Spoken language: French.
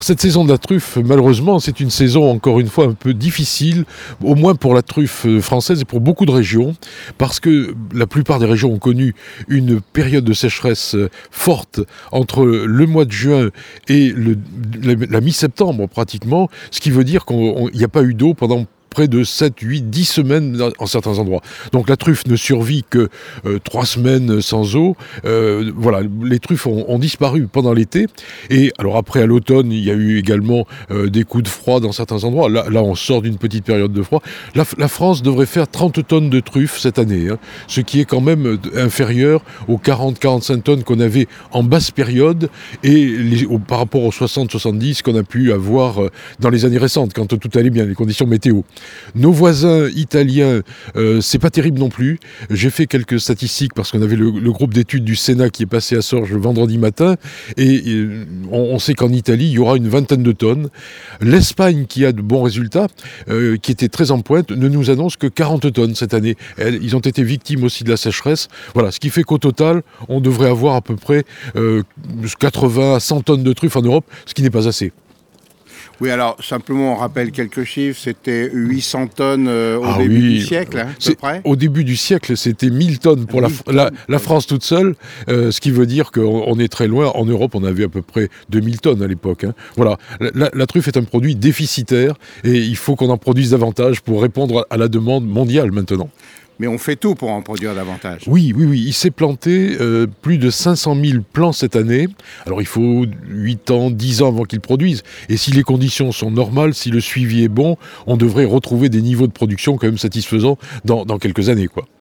Cette saison de la truffe, malheureusement, c'est une saison encore une fois un peu difficile, au moins pour la truffe française et pour beaucoup de régions, parce que la plupart des régions ont connu une période de sécheresse forte entre le mois de juin et la mi-septembre pratiquement, ce qui veut dire qu'il n'y a pas eu d'eau pendant près de 7, 8, 10 semaines en certains endroits. Donc la truffe ne survit que 3 semaines sans eau. Voilà, les truffes ont disparu pendant l'été. Et alors après, à l'automne, il y a eu également des coups de froid dans certains endroits. Là, on sort d'une petite période de froid. La France devrait faire 30 tonnes de truffes cette année, hein, ce qui est quand même inférieur aux 40-45 tonnes qu'on avait en basse période et par rapport aux 60-70 qu'on a pu avoir dans les années récentes, quand tout allait bien, les conditions météo. Nos voisins italiens, c'est pas terrible non plus. J'ai fait quelques statistiques parce qu'on avait le groupe d'études du Sénat qui est passé à Sorges le vendredi matin et on sait qu'en Italie, il y aura une vingtaine de tonnes. L'Espagne, qui a de bons résultats, qui était très en pointe, ne nous annonce que 40 tonnes cette année. Ils ont été victimes aussi de la sécheresse. Voilà, ce qui fait qu'au total, on devrait avoir à peu près 80 à 100 tonnes de truffes en Europe, ce qui n'est pas assez. Oui, alors simplement on rappelle quelques chiffres, c'était 800 tonnes au début du siècle, hein, à peu près. Au début du siècle, c'était 1000 tonnes pour la France toute seule, ce qui veut dire qu'on est très loin. En Europe, on avait à peu près 2000 tonnes à l'époque. Hein. Voilà, la truffe est un produit déficitaire et il faut qu'on en produise davantage pour répondre à la demande mondiale maintenant. Mais on fait tout pour en produire davantage. Oui. Il s'est planté plus de 500 000 plants cette année. Alors il faut 8 ans, 10 ans avant qu'ils produisent. Et si les conditions sont normales, si le suivi est bon, on devrait retrouver des niveaux de production quand même satisfaisants dans quelques années, quoi.